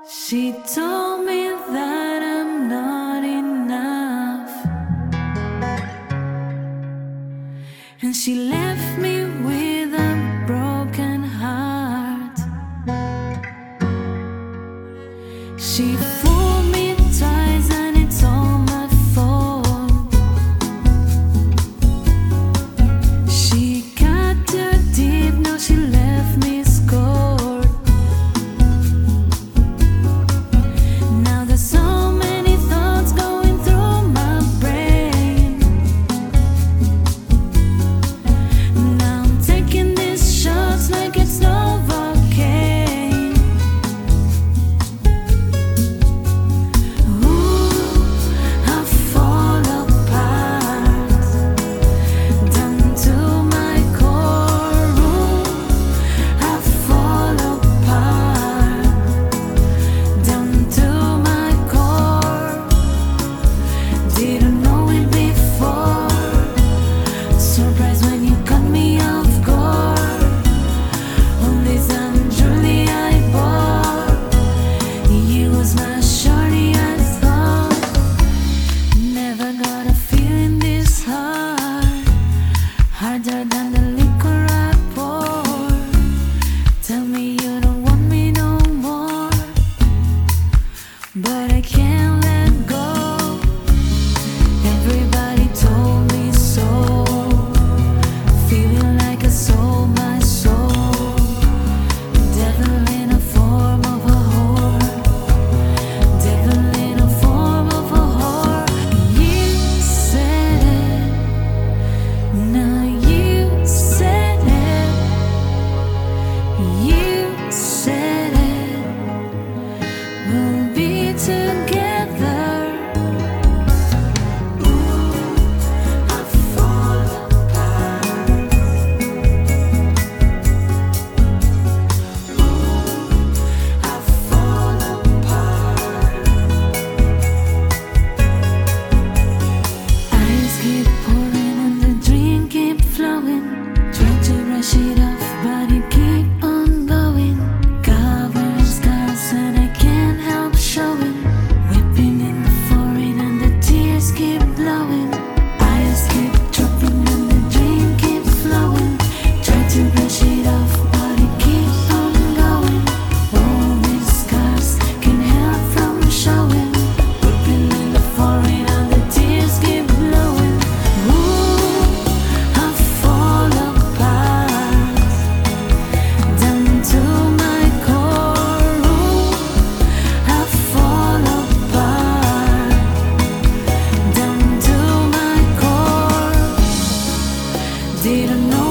She told me that I'm not enough, and she left me with a broken heart. She fooled me twice and it's all my fault. She got too deep, now she left me scored. Now there's so many thoughts going through my brain. Now I'm taking these shots like it's Novocaine. Ooh, I fall apart, down to my core. Ooh, I fall apart, down to my core. Didn't know it before. Surprised when you cut me off guard. On this truly I bought. You was my shorty, I thought. Never got a feeling this hard. Harder than the liquor I pour. Tell me you don't want me no more, but I can't let go. Everybody told me so. Feeling like I sold my soul. Devil in a form of a whore. Devil in a form of a whore. You said it. Now you said it. You said it. We'll be together. I fall apart. I fall apart. Eyes keep pouring and the drink keep flowing. Try to brush it off, but it keep on going. Covered in scars and I can't help showing. Whipping in the foreign and the tears keep blowing. Eyes keep dropping and the drink keep flowing. Try to brush it off, but it keep on going. All these scars can't help from showing. Whipping in the foreign and the tears keep blowing. Ooh, I fall apart, down to my core. Ooh, I fall apart, down to my core. Didn't know